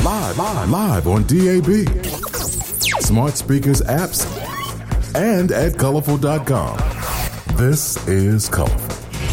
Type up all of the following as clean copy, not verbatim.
Live on DAB, smart speakers, apps, and at colorful.com. This is Colorful.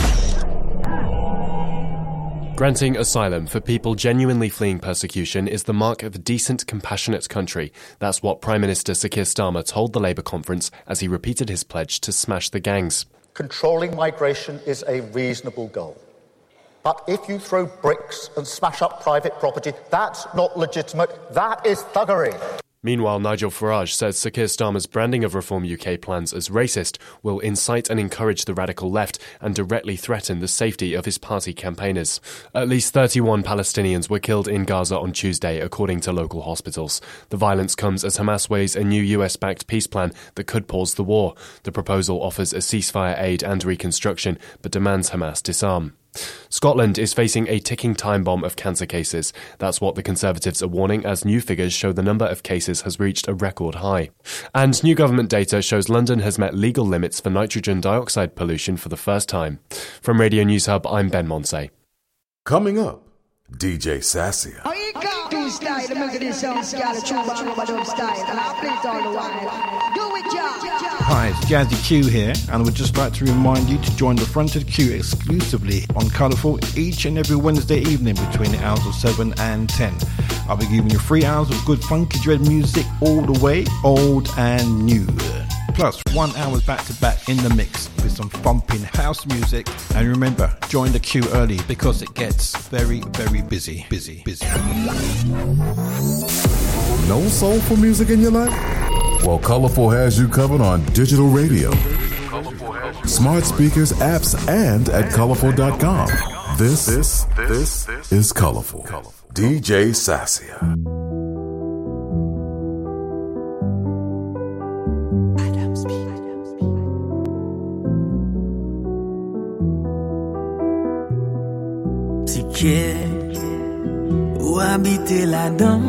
Granting asylum for people genuinely fleeing persecution is the mark of a decent, compassionate country. That's what Prime Minister Sir Keir Starmer told the Labour conference as he repeated his pledge to smash the gangs. Controlling migration is a reasonable goal. But if you throw bricks and smash up private property, that's not legitimate. That is thuggery. Meanwhile, Nigel Farage says Sir Keir Starmer's branding of Reform UK plans as racist will incite and encourage the radical left and directly threaten the safety of his party campaigners. At least 31 Palestinians were killed in Gaza on Tuesday, according to local hospitals. The violence comes as Hamas weighs a new US-backed peace plan that could pause the war. The proposal offers a ceasefire aid and reconstruction, but demands Hamas disarm. Scotland is facing a ticking time bomb of cancer cases. That's what the Conservatives are warning as new figures show the number of cases has reached a record high. And new government data shows London has met legal limits for nitrogen dioxide pollution for the first time. From Radio News Hub, I'm Ben Monsey. Coming up, DJ Sassia. Style, the music sound style, the true band style, and I play it all the while. Do it, Hi, it's Jazzy Q here, and we'd just like to remind you to join the Fronted Q exclusively on Colourful each and every Wednesday evening between the hours of 7 and 10. I'll be giving you 3 hours of good funky dread music all the way, old and new. Plus 1 hour back to back in the mix with some thumping house music. And remember, join the queue early because it gets very, very busy. No soulful music in your life? Well, Colorful has you covered on digital radio, smart speakers, apps, and at colorful.com. This is Colorful. DJ Sassia. Où habiter là-dedans,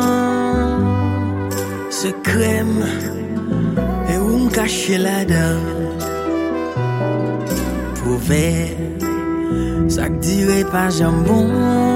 ce crème et où me cacher là-dedans. Prouver, ça que dirait pas jambon.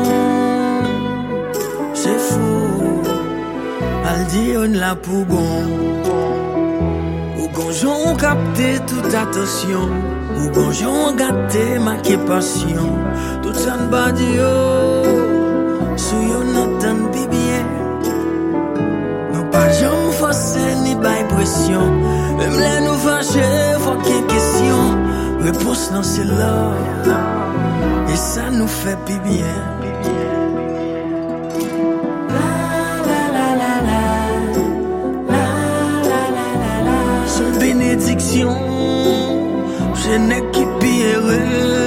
C'est fou, al dire on l'a pour bon. Ou gonjon capter toute attention. Ou gonjon gâter ma passion. Tout ça n'ba di yo sou yo n'entend pi bien. Nous pas jamais forcer ni bay pression. Même là nous fâcher, faut qu'il y ait question. Réponse non c'est love. Et ça nous fait pi bien. Son bénédiction, je n'ai qui pire.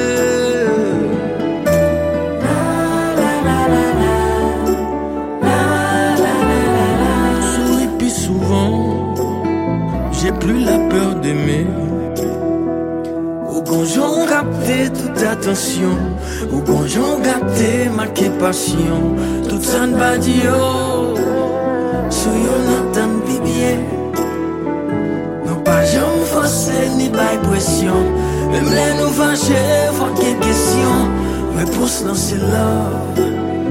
J'ai plus la peur d'aimer. Ou gonjon capté toute attention. Ou gonjon gâté marqué passion. Tout ça ne va dire sou yo n'entend pi bien. Non pas jamais forcer ni bay pression. Même les nous fâcher, faut qu'il y ait question. Réponse non c'est love.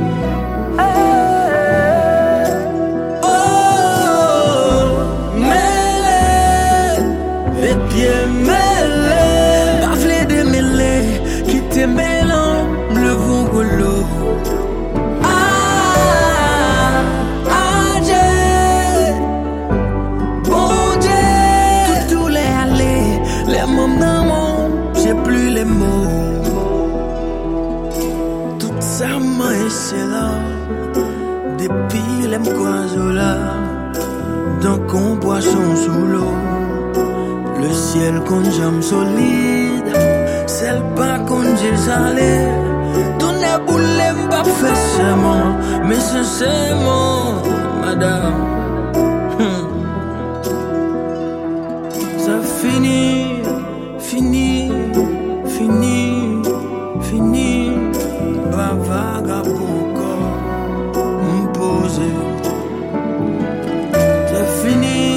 Pieds mêlés, baflé de mêlés, qui te mêlant le vent golo. Dieu, bon Dieu, tous les allées, les mômes d'amour, j'ai plus les mots. Toute sa main c'est là, depuis les m'croisola, donc on boisson sous l'eau. Le ciel qu'on jambe solide, celle pas qu'on j'ai salé. Tout n'est boulé m'pas fait seulement, mais sincèrement, madame. Ça finit, pas vagabond corps, m'poser. C'est fini.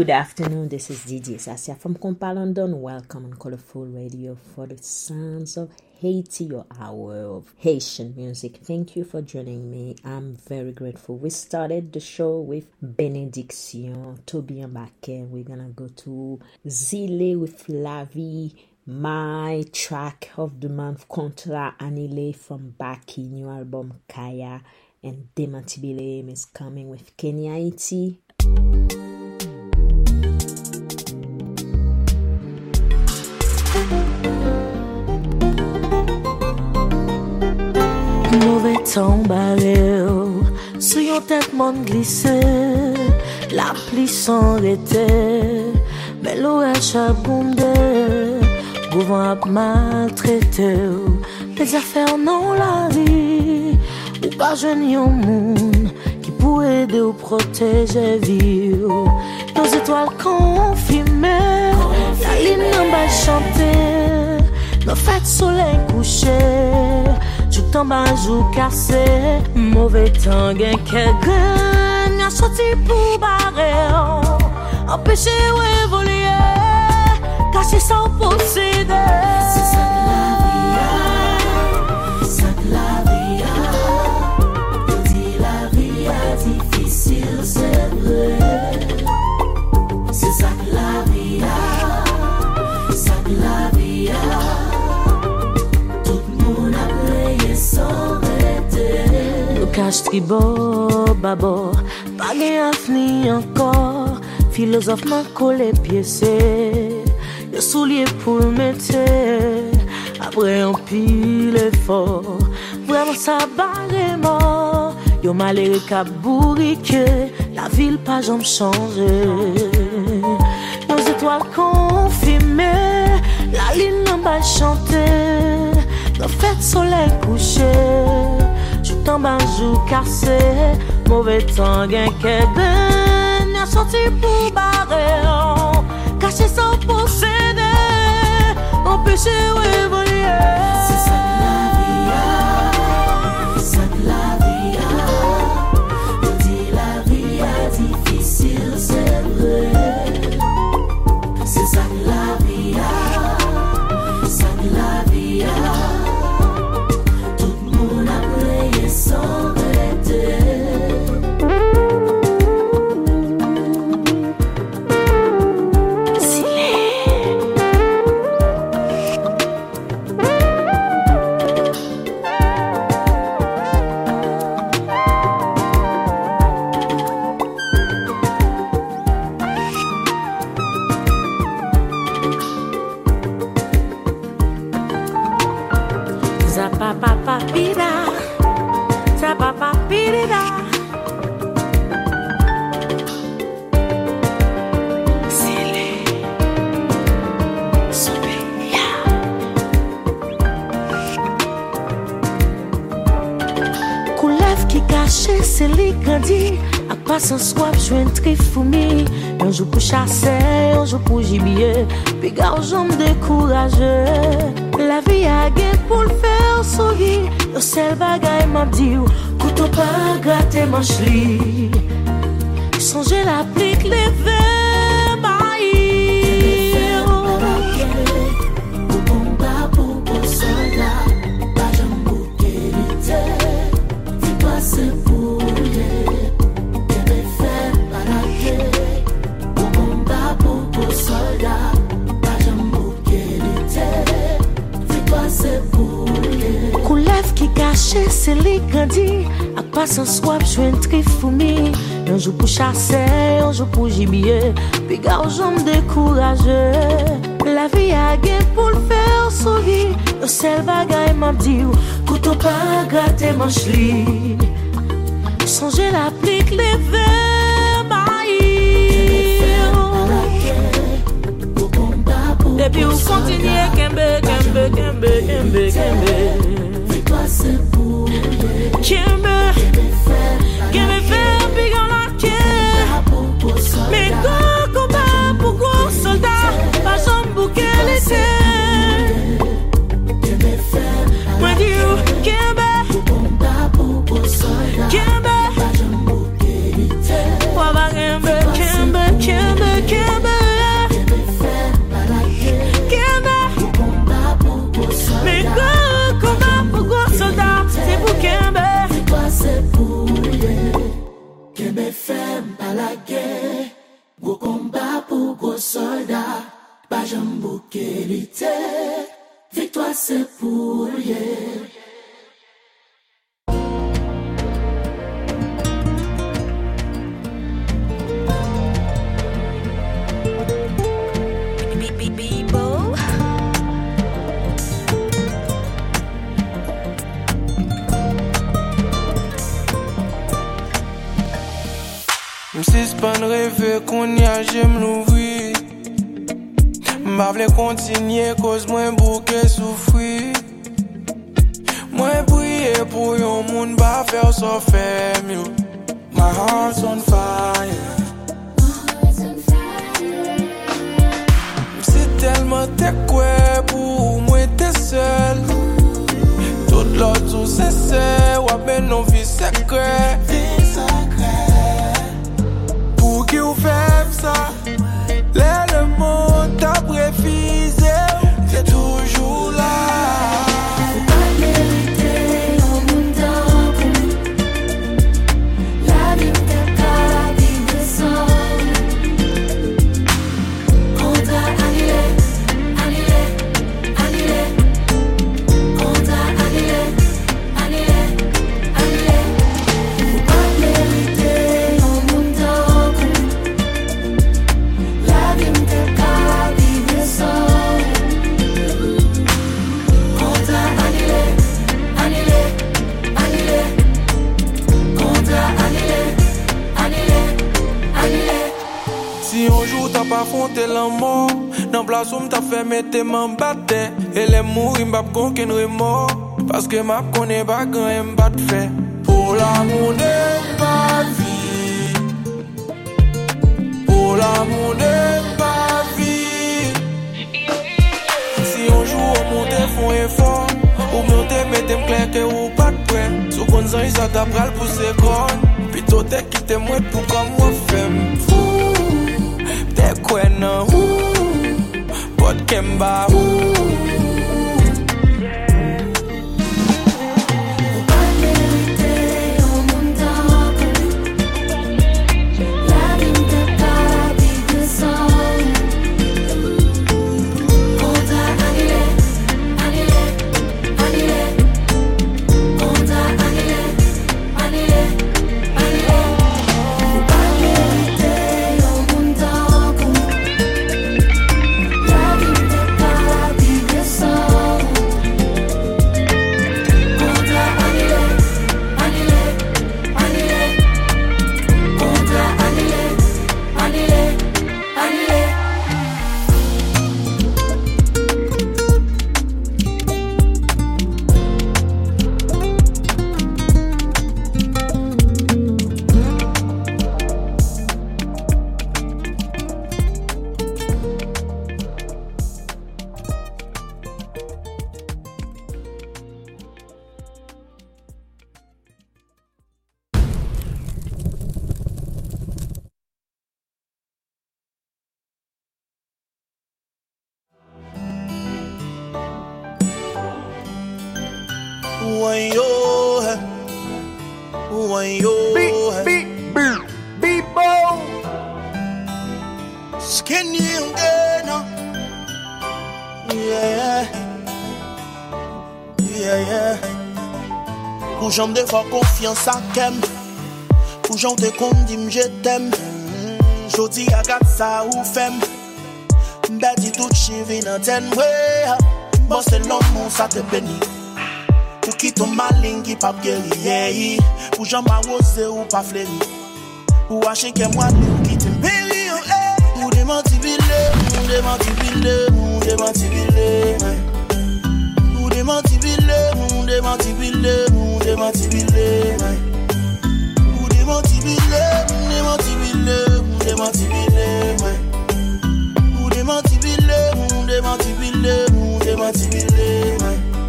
Good afternoon, this is DJ Sasia from Compa London. Welcome on Colorful Radio for the Sounds of Haiti, your hour of Haitian music. Thank you for joining me. I'm very grateful. We started the show with Benediction, Toby Mbake. We're gonna go to Zile with La Vie. My track of the month, Contra Annulé from Baki, new album Kaya, and Demantibile is coming with Kenya Haiti. Mauvais temps barré, sous yon tête mon glissé, la pluie s'arrêtait, mais l'orage a bondé. Gouvant a maltraité, les affaires non la vie, ou pas jeune yon moun, qui pourrait aider ou protéger vie. Nos étoiles confirmées, la ligne en bas chantée, nos fêtes soleil couché, tout en bas jour cassé, mauvais temps gain quelqu'un, y'a sorti pour barrer, empêcher ou évoluer. Cacher sans posséder. C'est ça que la vie a. On dit la vie a difficile, c'est vrai. C'est ça que la vie a. Ça que la vie a. Tout le monde a payé sans arrêter. Le cache tribord, babord, pas gain fini encore. Philosophe m'a collé piécé. Le soulier pour le mettre, après un pile effort, vraiment ça barre mort. Yo malheureux qu'a bourriqué, la ville pas jamais changé. Nos étoiles confirmées, la ligne en bas chantée, nos fêtes soleil couché, tout en bas jour cassé, mauvais temps gain qu'est ben, y'a sorti pour barrer, caché sans posséder. Empêcher ou évoluer. C'est ça que la vie a. C'est ça que la vie a. On dit la vie a difficile, c'est vrai. C'est ça que la vie a. C'est ça que la vie a. Tout le monde a payé sans arrêter. C'est les grandis, à pas sans swap, je un trifoumi. Un jour pour chasser, un jour pour gibier. Puis garçon me décourager. La vie a gain pour le faire sourire. Le seul bagaille m'a dit, couteau pas gratter manche li. Songez l'applique les verres, maïs. Pour combat, pour soldat, pas jamais bouquet l'été. Dis-toi c'est pour caché, c'est les grandis. À pas sans swap, je un trifoumi. Un jour pour chasser, un jour pour gibier. Puis garçon me décourager. La vie a gain pour le faire sourire. Le seul bagaille m'a dit, couteau pas gratter manche li. Songez l'applique les verres, maïs. Et puis vous continuez, kembe. C'est pour Kembe, faire big en la mais go combat pour gros soldats, pas jamais bouquet l'été. Moi dis Kembe, Kembe, jambe qualité, victoire c'est pour hier. M'sis pas rêver qu'on y a, j'aime l'ouvrir. M'avle continuer cause moi bouquet souffrir. Moi prier pour yon moun ba faire so fait mieux. My heart's on fire. M'si tellement t'es quoi pour moi t'es seul. Tout l'autre tout c'est ou ben non vie secret. Pour qui ou fait ça, le monde t'a préfisé, t'es toujours là. Faut pas mériter au monde d'encore. La vie t'es pas vivre sans. Contrat annulé, annulé, annulé. Contrat annulé, annulé, annulé. Faut pas mériter au monde d'encore. La vie t'es pas vivre sans. Contrat annulé, annulé, annulé. Contrat annulé, annulé, annulé. Si un jour t'as pas affronté la mort, dans place où m't'a fait mettre m'en battre. Et les mourir m'bap conquer remords. Parce que m'a connaît pas quand elle m'bat fait. Pour l'amour de ma vie. Pour l'amour de ma vie. Si un jour on monte font effort, ou monte mettez clair que ou pas de près. Sous conscience ça t'a pral pousser corps. Puis toi t'es quitté moi pour comme moi femme. T'es quoi non? Pas de kemba. Faut pas mériter au monde d'encore. La vie t'es pas vivre sans. Contrat annulé, annulé, annulé. Contrat annulé, annulé, annulé. Faut pas mériter au monde d'encore. La vie t'es pas vivre sans. Contrat annulé, annulé, annulé. Contrat annulé, annulé, annulé. Skinny again, yeah, yeah, yeah. Pour j'en de faire confiance à Kem, pour j'en te condim je t'aime. Jodi a gat ça ou femme, bête tout chivi dans ten way. Bon c'est l'homme ça te bénit. Pour qui ton malin qui pas guéri, pour j'en m'arroser ou pas fléri. Ou acheter que moi ou qui t'aime. Ou démantibile, ou démantibile, ou démantibile. Ou démantibile, ou démantibile, ou démantibile. Ou démantibile, ou démantibile, ou démantibile. Ou démantibile, ou démantibile, ou démantibile.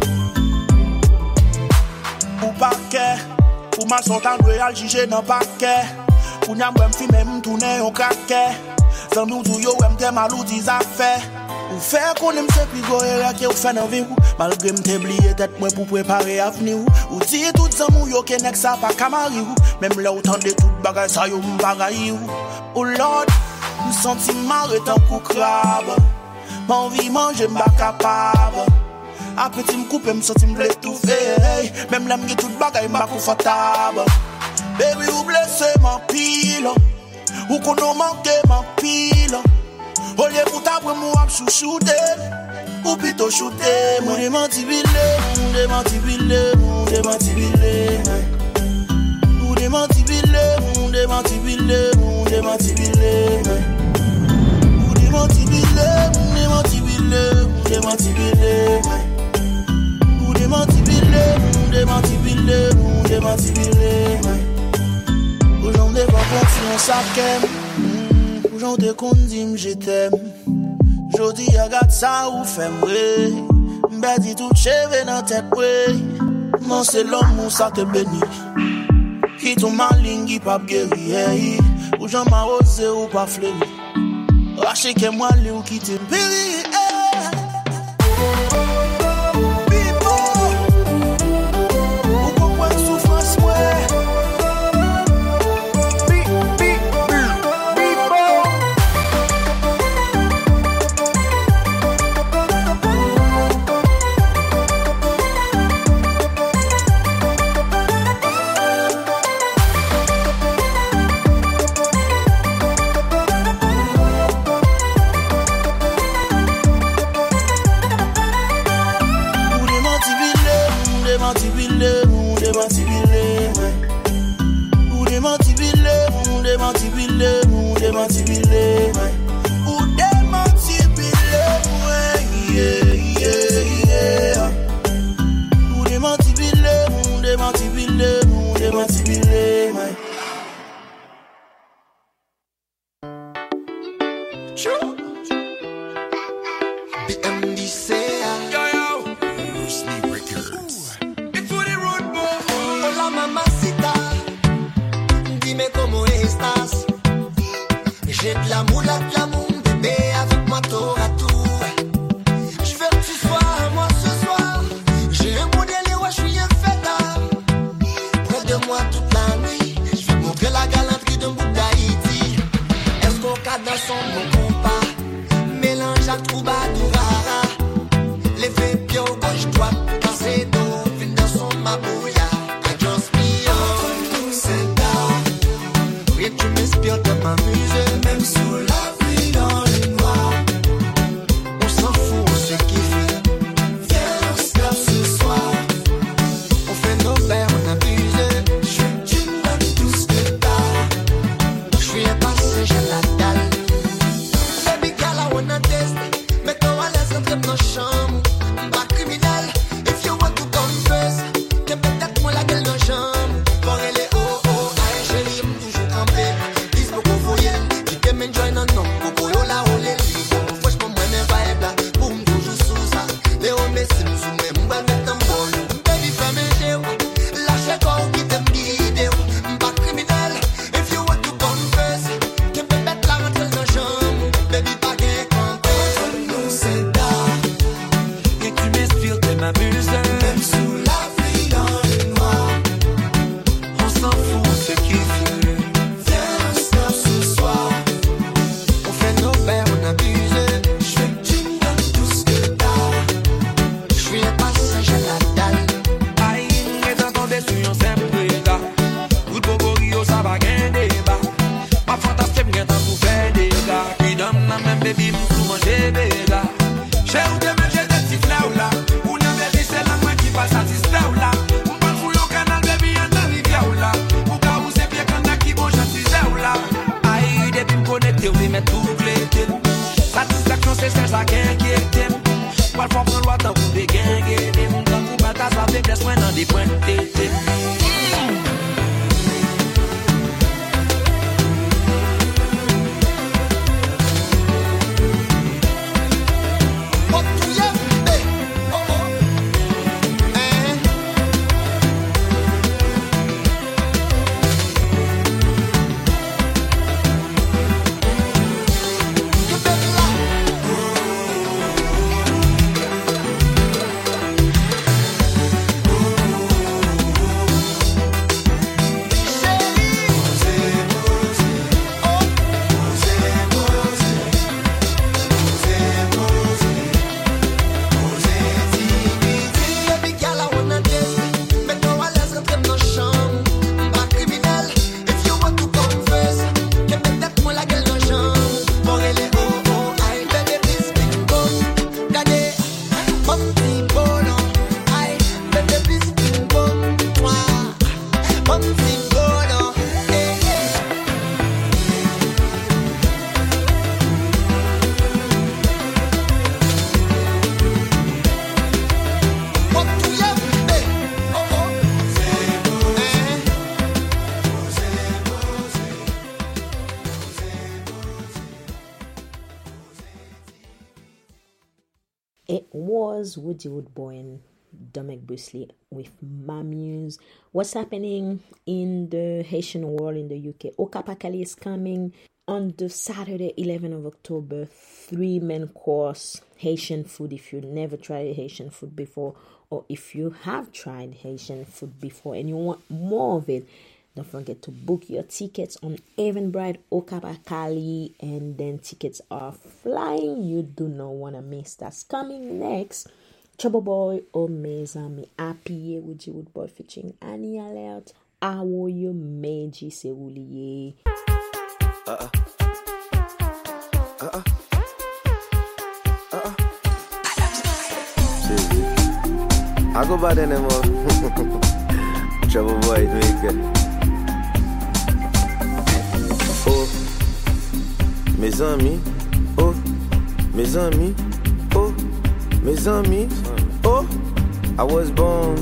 Ou paquet, ou ma sortant royal jugé dans paquet. Ou n'a même fi même tourner au craquet. Sans nous tout yo m'te malou des affaires. Ou faire qu'on aime se pigo et là qui ou fait dans vie ou malgré m'te oublié tête moi pour préparer avenir ou dire tout ça mou yo que nek ça pas camari ou même là autant de toute bagaille ça yo m'bagaille ou oh lord nous senti marre tant coup crabe M'envie manger m'pas capable. Appétit m'couper m'sentir m'étouffer. Même l'aime qui tout bagaille m'pas confortable. Baby ou blessé ma pile. Ou qu'on a manqué ma pile. Au lieu pour t'avoir moi chouchouté. Ou plutôt shooté. Mon démantibile, mon démantibile, mon démantibile. Mon démantibile, mon démantibile, mon démantibile. Mon démantibile, mon démantibile, mon démantibile. Mon démantibile, mon démantibile, mon démantibile. Aujourd'hui pas confiance à qu'aime. Aujourd'hui qu'on dit je t'aime. Jodi regarde ça ou fait ouais. M'bedi tout cheve dans tête ouais. Non c'est l'homme ou ça te bénit. Qui ton malin qui pas guéri. Ou j'en m'a osé ou pas flémi. Raché que moi li ou qui te péri. It was Woody Woodboy and Dominic Busley with Mamuse. What's happening in the Haitian world in the UK? Okapakali is coming on the Saturday, 11th of October. 3-main course Haitian food. If you never tried Haitian food before, or if you have tried Haitian food before and you want more of it, don't forget to book your tickets on Eventbrite Okapakali, and then tickets are flying. You do not want to miss. That's coming next. Trouble Boy Omezami Happy Woody Woodboy featuring Annie Alert. Awoyo Meji Sewuliye. I go by the name of Trouble Boy, do it good. Oh, mes amis, oh, mes amis, oh, mes amis, oh, I was born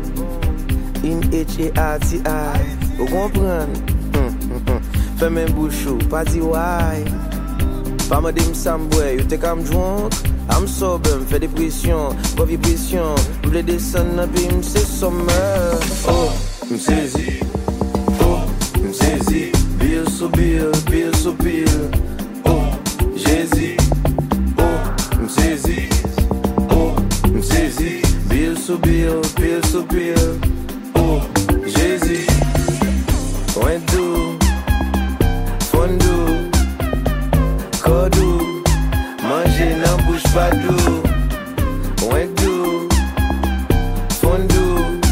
in H-A-R-T-I. Vous comprenez? Fais mes bouchons, pas dit why. Pas me dire somewhere, you think I'm drunk? I'm sober, me fais des pressions, pas vibration. M'vle descendre, puis m'sais sommeil. Oh, m'saisis, oh, m'saisis. Bill so bill, bill so bill. Oh, Jésus. Oh, m'saisis. Oh, m'saisis. Bill so bill, bill so bill. Oh, Jésus. Went do, fondou, codou. Manger nan bouche pas d'eau. Went do, fondou,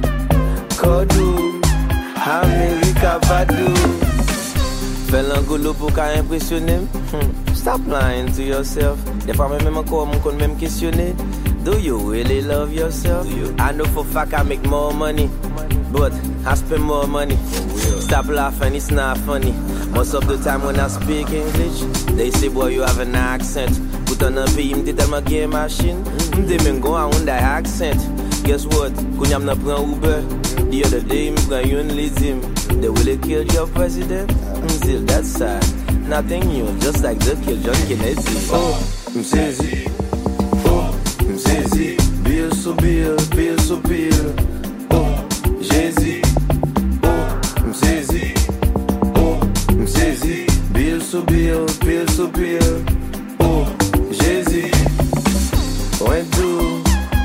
codou. America Vadou. Fais l'angolo pour qu'à impressionner. Stop lying to yourself. Des fois même encore mon compte même questionner. Do you really love yourself? I know for fact I make more money, but I spend more money. Stop laughing, it's not funny. Most of the time when I speak English, they say boy you have an accent. Put on a beam, they tell me game machine. They men go on that accent. Guess what? Kounyam na pran Uber. The other day, me pran yon leadim. They will have killed your president. Still that sad. Nothing new, just like they killed John Kennedy. Oh, m'saisis. Oh, m'saisis. Bill so bill, bill so bill. Oh, Jésus. Oh, m'saisis. Oh, m'saisis. Bill so bill, bill so bill. Oh, Jésus. Went do,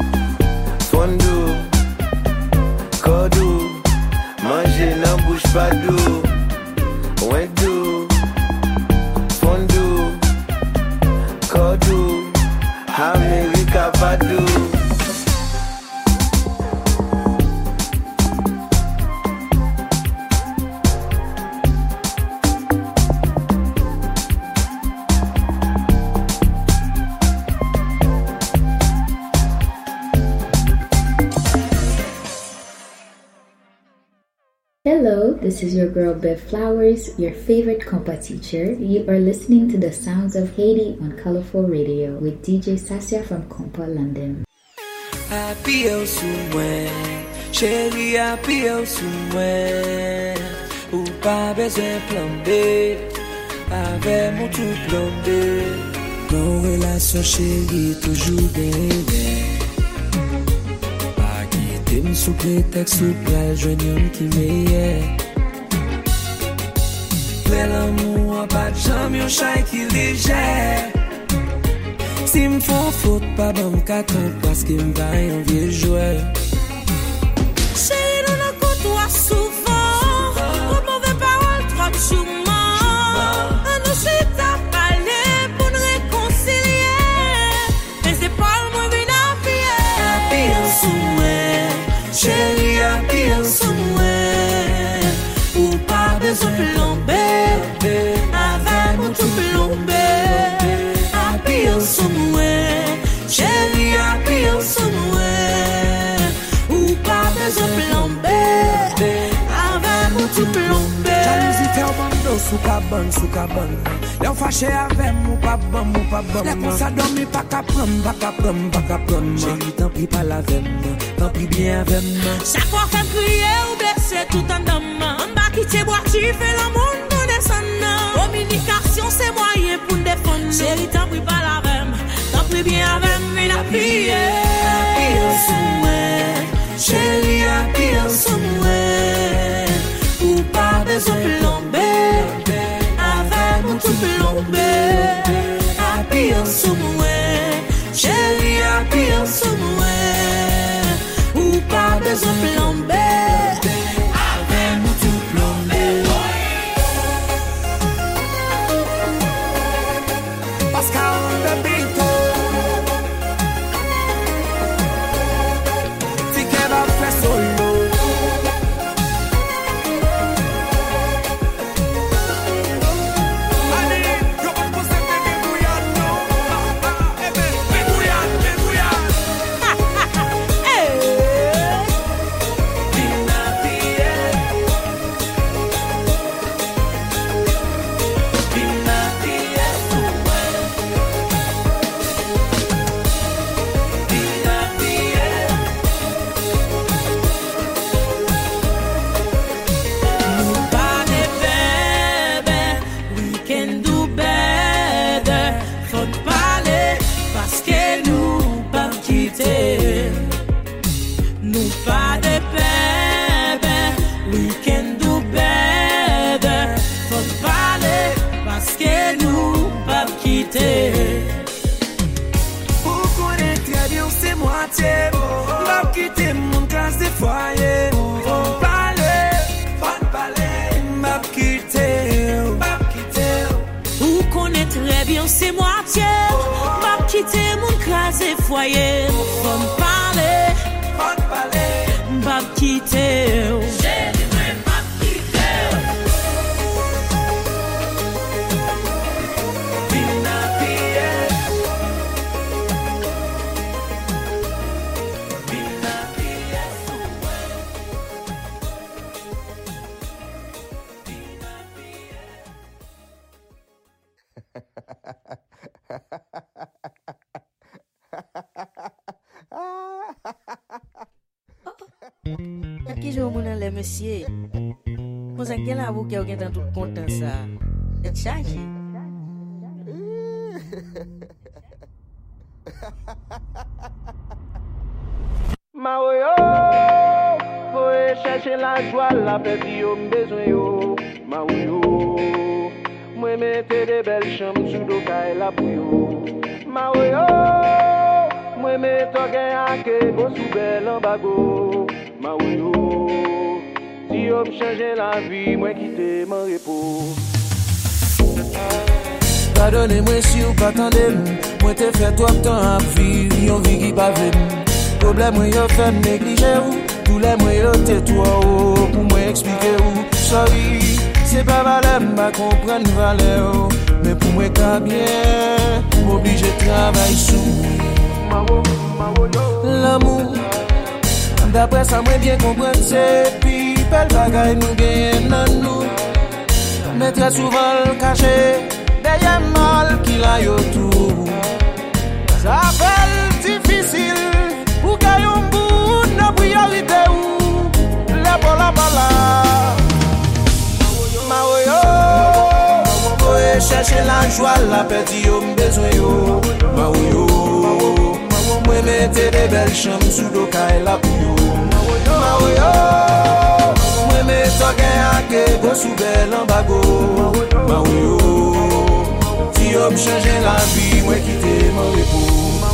fondou, codou. Manger nan bouche pas d'eau. Went do, fondou, codou. America Vadou. Hello, this is your girl Bev Flowers, your favorite compa teacher. You are listening to the sounds of Haiti on Colorful Radio with DJ Sasia from Compa London. Happy au soumoué, chérie happy au soumoué. Ou pas besoin plomber, avec mon tout plombé. Nos relations chérie toujours bien. Sous prétexte ou pral joignon qui meilleur. Près l'amour pas de jambe yon chay qui léger. Si m'font faute pas bon qu'attend parce qu'il m'va un vieux joueur. Chérie nous nous côtoie souvent. Trop mauvais paroles, trop chouement. On nous chute à parler pour nous réconcilier. Mais c'est pas le moins bien appuyé. Appuyé sous moi. Chérie, happy somewhere. Ou pas besoin de plomber. Avec mon tout plombé. Happy somewhere. Chérie, happy somewhere. Ou pas besoin de plomber. Avec mon tout plombé. Jalousie fait un bando sous cabane. L'on fâché avec mon pas bon. Les cons ça dormi pas qu'à prendre. Chérie, tant pis pas la veine. Tant pis bien avec moi. Chaque fois qu'elle crie ou blessé tout en dame. En bas qui t'es bois, tu fais l'amour pour descendre. Communication c'est moyen pour défendre. Chérie, tant pis pas la veine. Tant pis bien avec moi. besoin plomber, avec mon tout plomber. Happy en somewhere, chérie, happy en somewhere. Ou pas besoin plomber, avec mon tout plomber. Pascal de Brito, ticket va faire solo. C'est moitié, m'a quitté mon crasé foyer. Faut me parler, m'a quitté. J'ai dit m'a quitté. Pina pie, pina pie. Qui joue mon les monsieur. Vous avez quel avocat qui est tout content ça. Et chargé. Maoyo, faut chercher la joie, la paix, yo besoin yo. Maoyo, moi mettez des belles chambres sous doka la pour yo. Maoyo, moi mettez gain que go sous belle en bago. Maoyo, si yo changer la vie, moi quitter mon repos. Pardonnez-moi si vous pas attendez, moi te fait trop de temps à vivre, yon vie qui pas venu. Problème moi yo fait négliger ou, tous les moyens yo te toi pour moi expliquer ou. Sorry, c'est pas valeur, m'a comprendre valeur, mais pour moi quand bien, m'oblige travailler sous. L'amour, d'après ça moi bien comprendre c'est puis belle bagaille nous gagne dans nous. Mais très souvent le caché derrière mal qu'il a yo tout. Ça fait difficile pour gagner un bout de priorité ou la bala. Maoyo, faut chercher la joie, la paix, yo besoin yo. Maoyo, moi mettez des belles chambres sous doka et la pour yo. Maoyo, moi mettez gain que go sous belle en bago. Maoyo, si yo me changer la vie, moi quitter mon repos.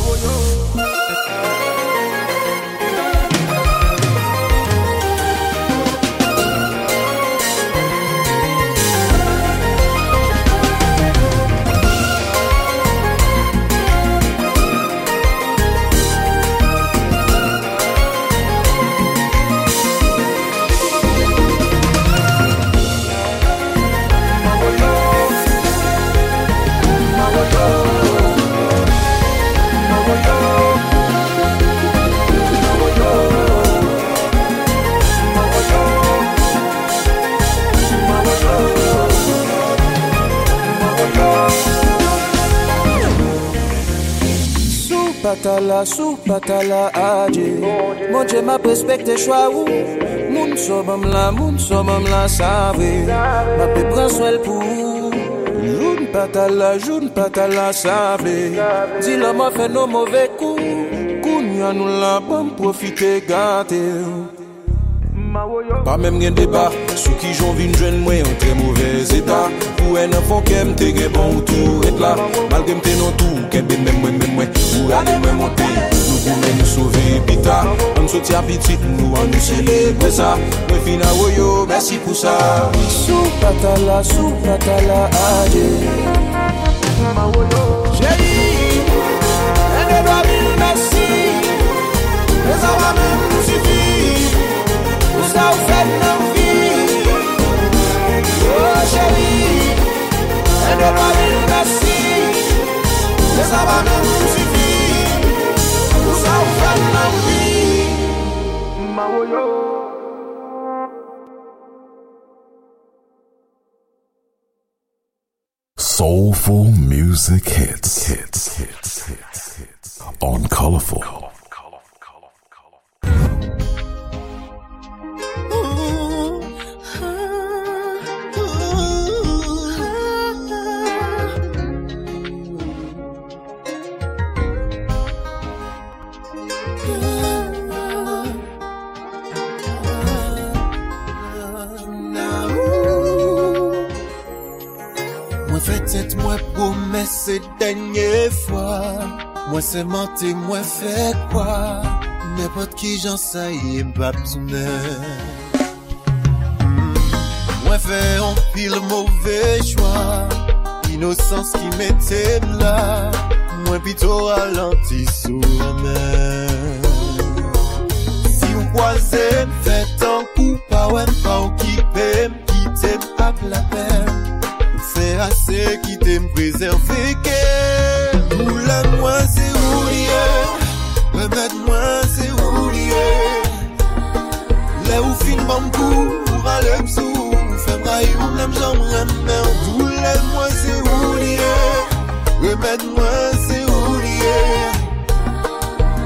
Sous patala adje. Mon Dieu m'a respecté choix ou. Moun somam la savez. M'a pe prend soin pour. Joun patala savez. Dis la m'a fait nos mauvais coups. Kounya nous la bon profiter gâter. Pas même gen débat, sous qui j'en vin jeune moi en très mauvais état. Pour un enfant qui aime te gen bon ou tout être là. Malgré m'te non tout, qu'elle même moi. Pour aller me monter, nous pouvons nous sauver pita. On sorti à petit, nous on nous célébrer ça. Moi fin à woyo, merci pour ça. Sous patala, adieu. Chérie, elle est pas bien, merci. Mais ça va même nous suffire. Pour ça, vous faites notre vie. Oh chérie, elle est pas bien, merci. Mais ça va même nous suffire. Pour ça, vous faites notre vie. Mawoyo. Soulful music hits on Colorful. Peut-être moi promesse cette dernière fois. Moi c'est menti, moi fait quoi? N'importe qui j'en sais, m'pas besoin. Moi fait un pile mauvais choix. Innocence qui m'était là. Moi plutôt ralenti sous la main. Si vous croisez, faites un coup, pas ou qui t'aime à la peine. C'est assez qui t'aime préserver que tout le moi c'est oublié. Remette-moi c'est oublié. Là où fin bon coup pour aller sous fait braillou l'aime j'aimerais même tout le moi c'est oublié. Remette-moi c'est oublié.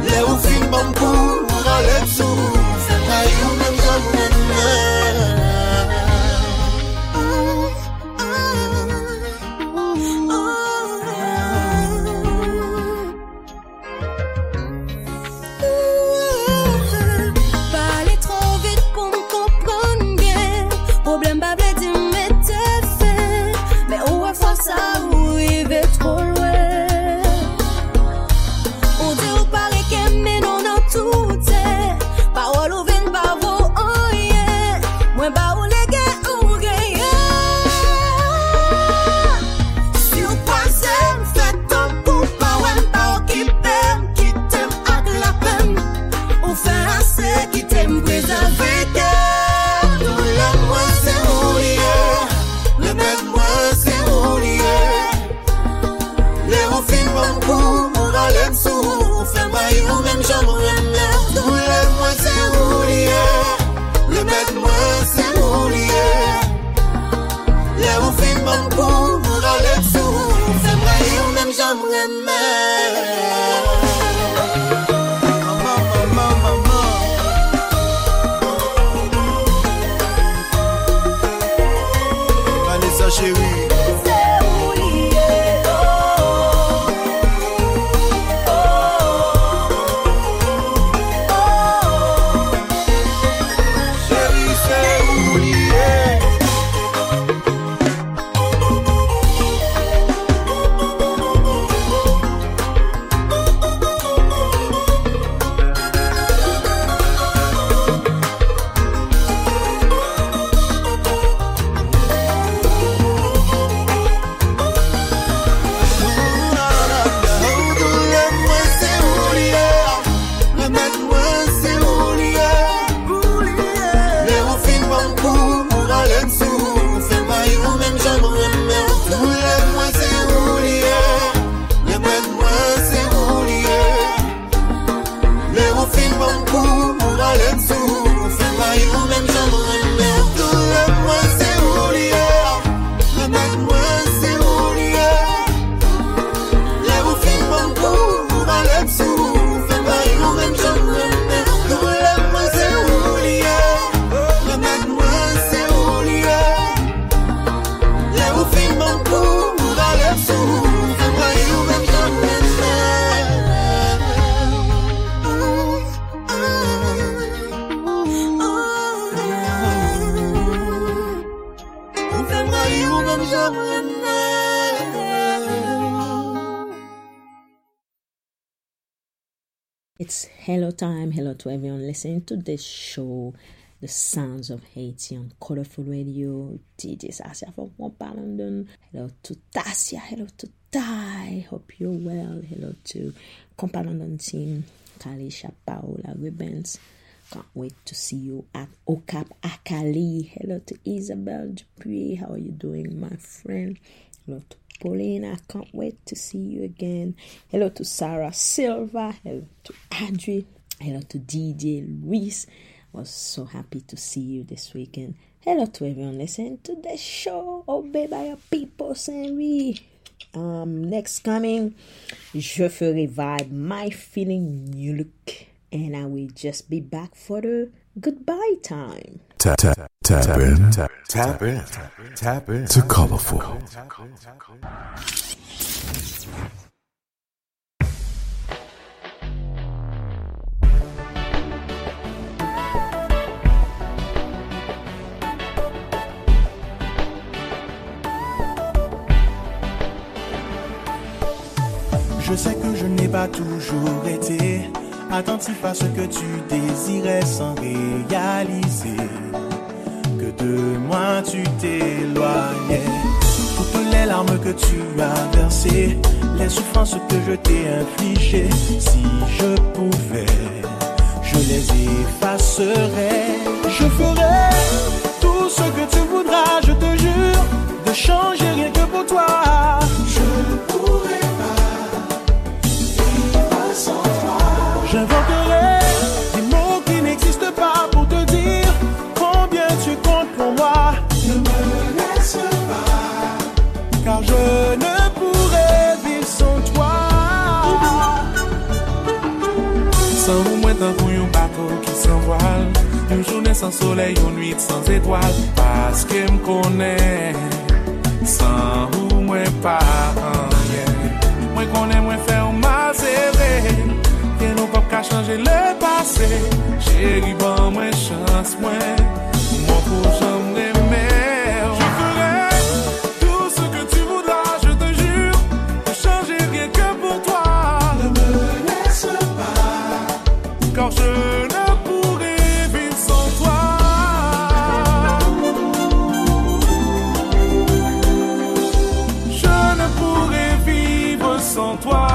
It's hello time. Hello to everyone listening to this show, The Sounds of Haiti on Colorful Radio. DJ Sasia from Compa London. Hello to Tasia. Hello to Tai. Hope you're well. Hello to Compa London team. Kalisha, Paola, Ribbons. Can't wait to see you at Okap Akali. Hello to Isabel Dupuy. How are you doing, my friend? Hello to Pauline, I can't wait to see you again. Hello to Sarah Silva. Hello to Adri. Hello to DJ Luis. Was so happy to see you this weekend. Hello to everyone listening to the show. Obey by your people, Saint-Louis. Next coming, Je ferai vibe My Feeling New Look. And I will just be back for the goodbye time. Tap in to Colorful. Je sais que je n'ai pas toujours été attentif à ce que tu désirais sans réaliser que de moi tu t'éloignais. Toutes les larmes que tu as versées, les souffrances que je t'ai infligées, si je pouvais, je les effacerais. Je ferai tout ce que tu voudras, je te jure, de changer rien que pour toi. Je ne pourrais pas vivre sans toi. J'inventerai des mots qui n'existent pas pour te dire combien tu comptes pour moi. Ne me laisse pas, car je ne pourrais vivre sans toi. Sans vous, moi, tant pour un bateau qui s'envole, une journée sans soleil, une nuit sans étoiles, parce que me connais. Sans vous, moi, pas rien. Moi, connais, moi, faire mal, c'est vrai. Et nous pas qu'à changer le passé. Chérie, bon, moi, chance, moi. Moi, pour jamais m'aimer. Je ferai tout ce que tu voudras, je te jure. De changer rien que pour toi. Ne me laisse pas, car je ne pourrai vivre sans toi. Je ne pourrai vivre sans toi.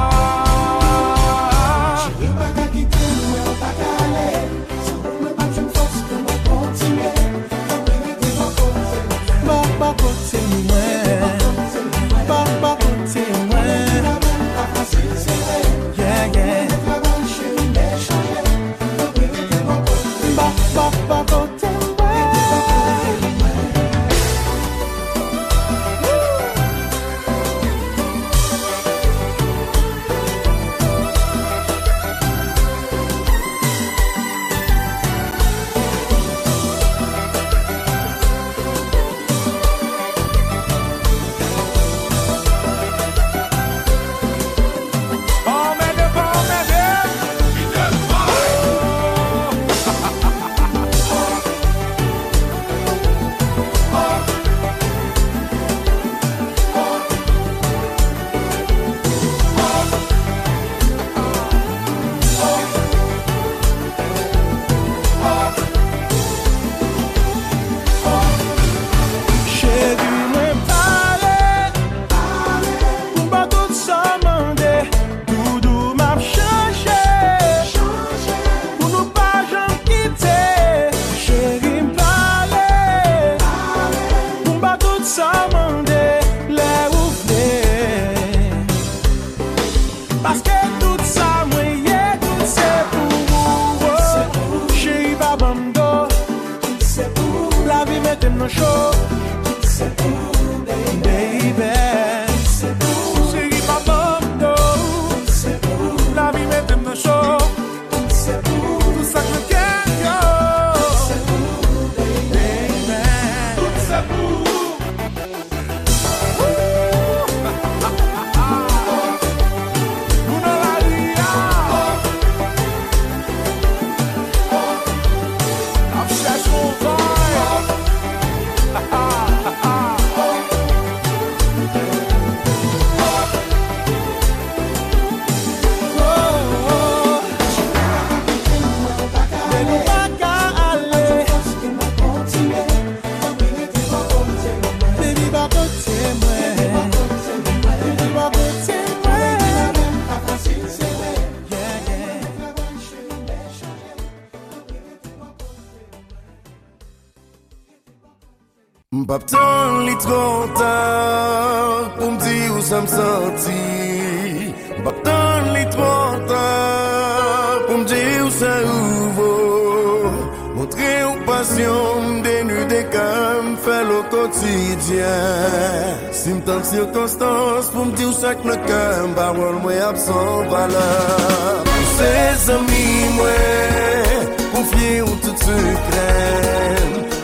M'pap tan li trop tard pour m'dire où ça me senti. M'pap tan li trop tard pour m'dire où ça ouvre. Montrer aux passion dénudé comme fait le quotidien. Si m'tente circonstance pour m'dire ça que le cœur parole moi absent valeur. Ses amis moi confier ou tout secret.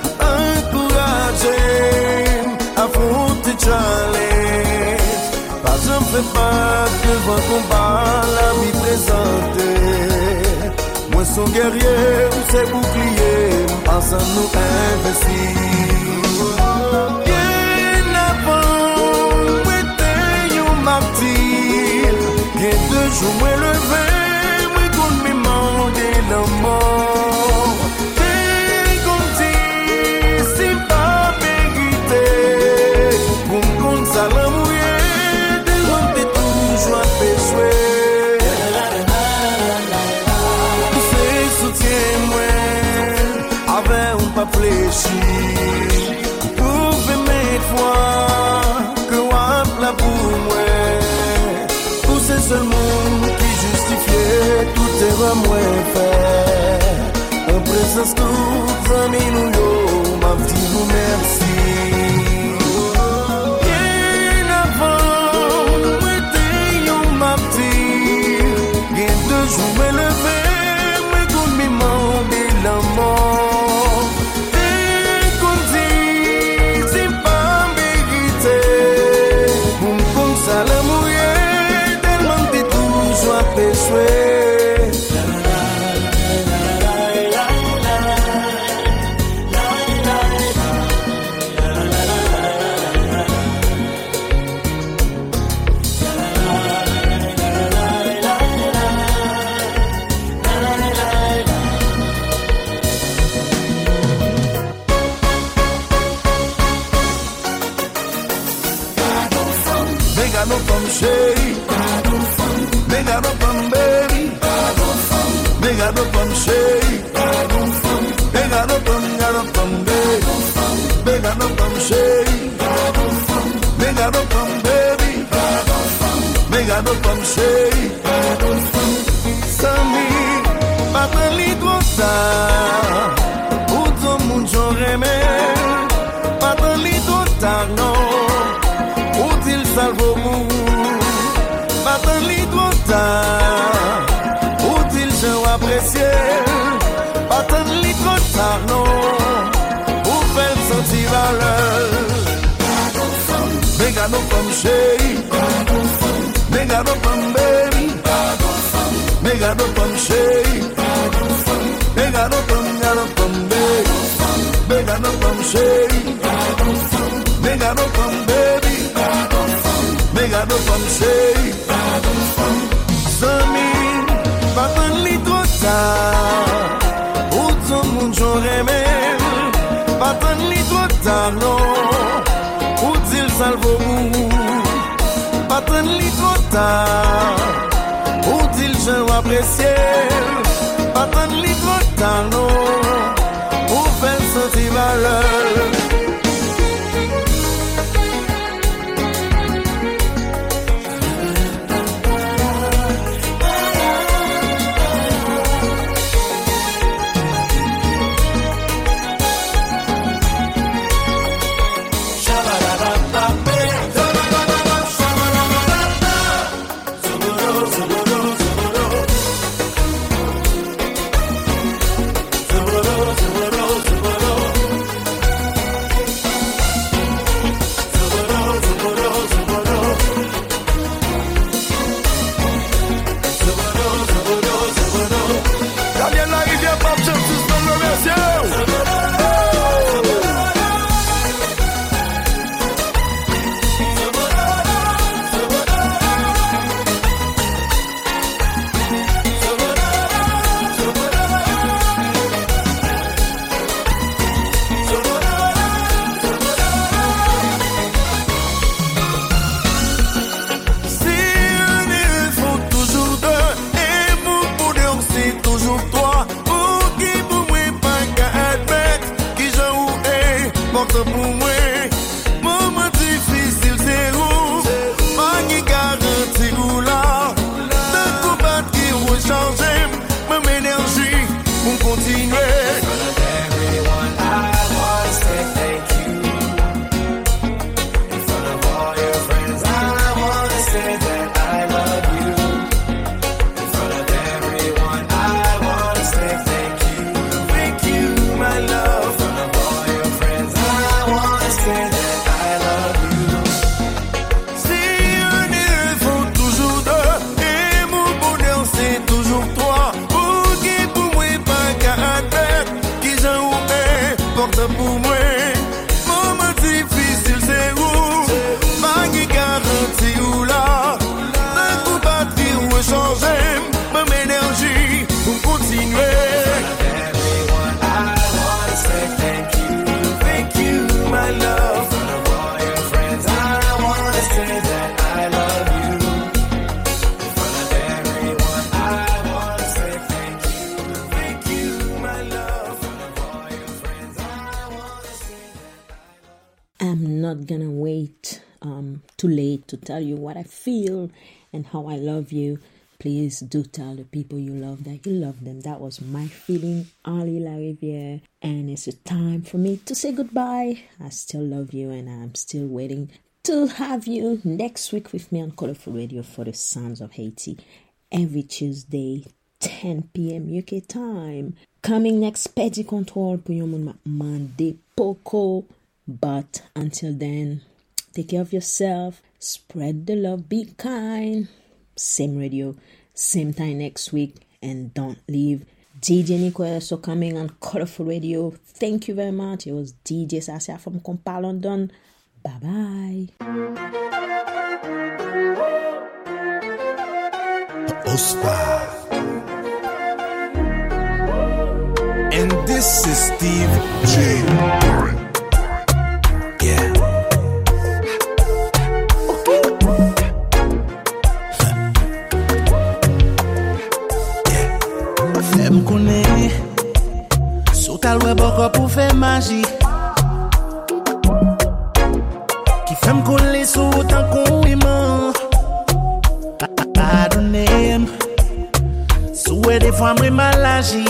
Affronter challenge. Pas je me fais pas devant combat la vie présentée. Moi son guerrier, c'est bouclier, pas à nous investir. Bien avant, moi t'es un martyr. Bien 2 jours, moi levé, moi qu'on me demandé la mort. Fléchi, pouvez mettre foi que wap la pour moi. Pour ce seul monde qui justifiait tout erreur moins fait. En présence toute amis nous yo, m'a dit nous merci. Bien avant, nous étions m'a dit, bien 2 jours me lever, me qu'on me demandé la mort. not gonna wait too late to tell you what I feel and how I love you. Please do tell the people you love that you love them. That was my feeling, Ali Lariviere. And it's a time for me to say goodbye. I still love you and I'm still waiting to have you next week with me on Colorful Radio for the Sounds of Haiti. Every Tuesday, 10 p.m. UK time. Coming next, Petit Control pour yon moun mande poko. But until then, take care of yourself. Spread the love. Be kind. Same radio, same time next week. And don't leave. DJ Nico so coming on Colorful Radio. Thank you very much. It was DJ Sasia from Compa London. Bye-bye. Ospa. And this is Steve J. Yeah. Fem koune, sou tal wè boko pou fè magi. Ki fem koule sou tan kou iman. Adonem, sou wè defwa mre malagi.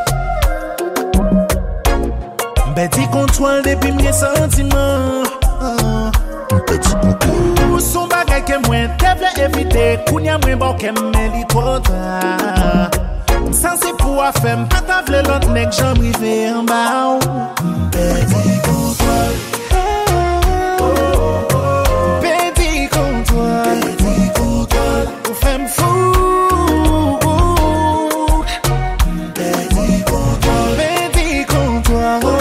Petit contrôle depuis mes sentiments. Petit contrôle. Son bagay que moi devle éviter. Kounya moi bon que me li trop tard. Sans c'est pour faire pas ta vle l'autre nèg j'en rivé en bas. Petit contrôle. Petit contrôle. Petit contrôle. Ou femme fou. Petit contrôle. Petit contrôle.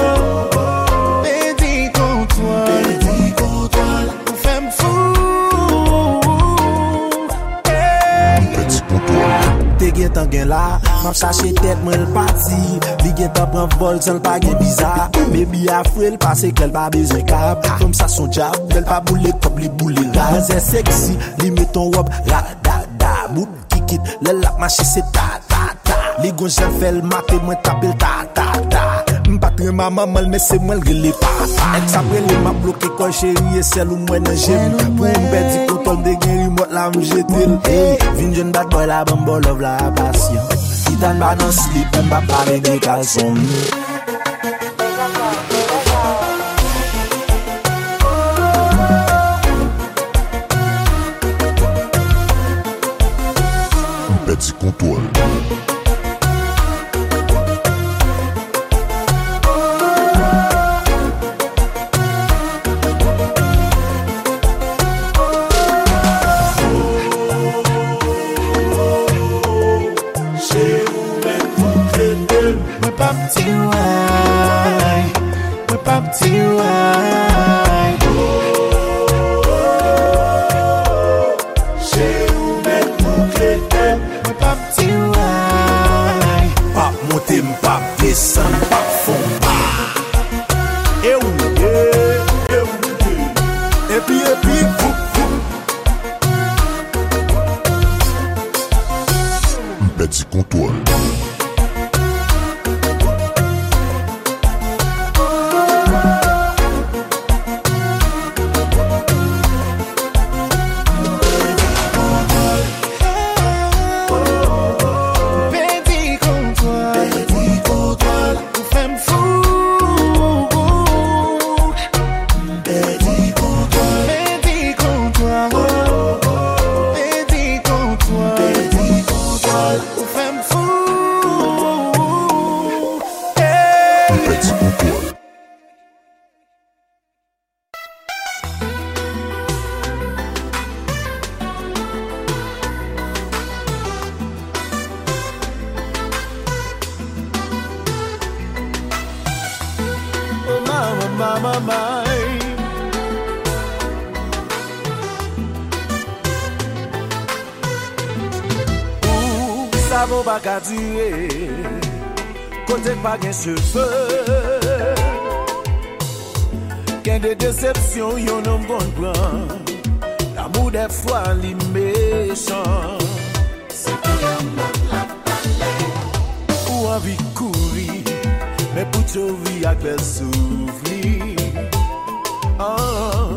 Tant gen la, m'a cherché tête moi le parti. Li gen tant prend vol sans pas gen bizarre. Baby a frêle parce qu'elle pas besoin cap. Comme ça son job, elle pas boule comme li boule là. C'est sexy, li met ton robe la da da. Bout kikit, le la marché c'est ta ta ta. Li gon j'en fait le matin moi taper ta ta ta. M'patre ma maman mais c'est moi le relé papa. Ex après les m'a bloqué quand chérie et celle où moi nan j'aime. Pour m'bedi contrôle de guéri moi la m'jetel. Hey, vin jeune bad boy la bambo love la passion. Titan ba non slip m'pa parler de caleçon. Petit contrôle. Petit contrôle. Ça vaut pas qu'à durer, côté pas gain cheveux, gain de déception, yon homme comprend, l'amour des fois li méchant, c'est pour l'amour la palais, ou envie courir, mais pour te vie à belle souffrir, oh.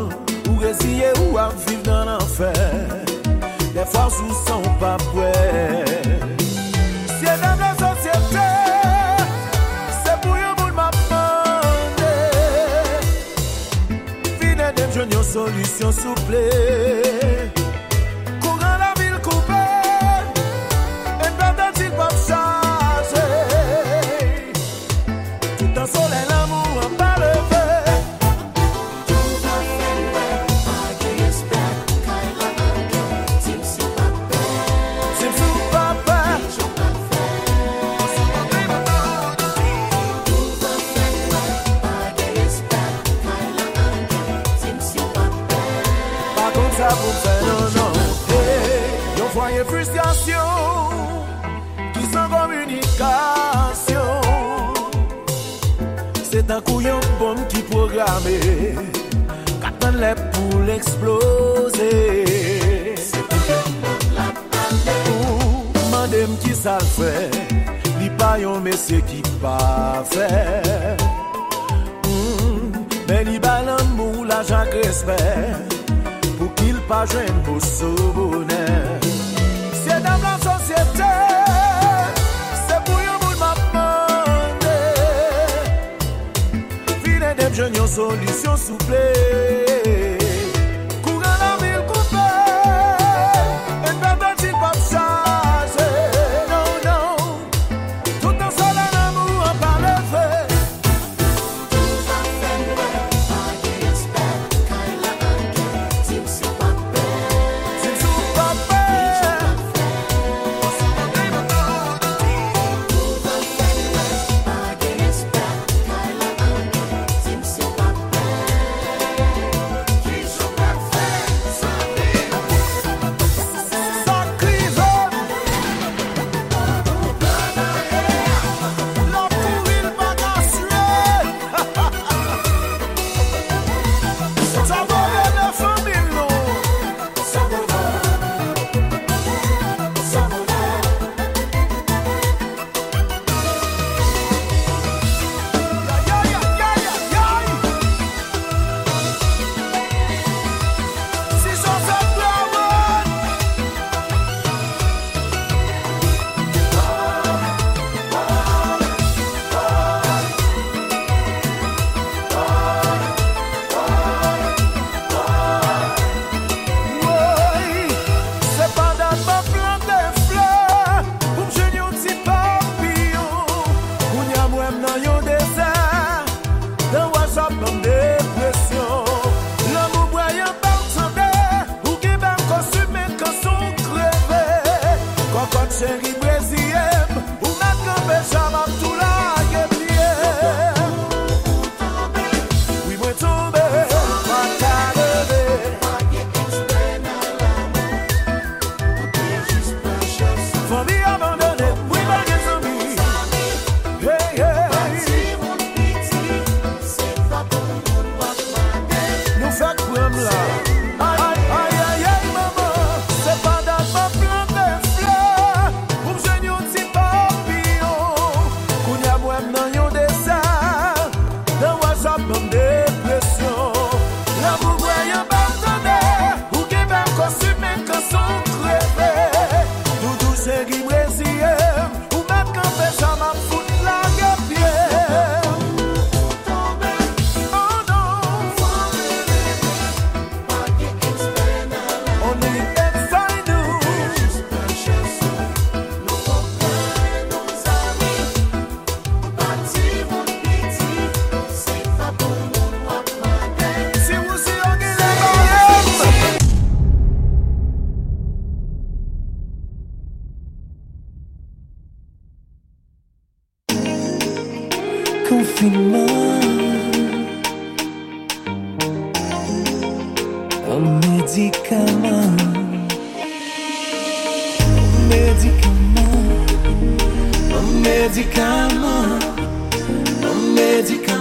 désiré ou à vivre dans l'enfer. Les forces où sont pas prêts. C'est dans la société, c'est pour un monde m'a demandé. Venez de jeunes une solution souple. Courant la ville coupée, et peut-être pas charger. Tout un soleil l'amour en pas levé. Frustration qui sans communication, c'est un couillon de bombe qui programmé qu'attend les pour l'exploser. Mandem qui ça le fait, li pas yon monsieur qui pas fait. Mais li ba l'amour l'argent respect pour qu'il pas joindre beau bonheur. C'est dans la société, c'est pour un monde m'a demandé. Venez des jeunes une solution souple. Courant la ville coupée, et peut-être pas charger. Non, non, tout en seul en amour en pas levé. Confinement, un médicament, un médicament, un médicament.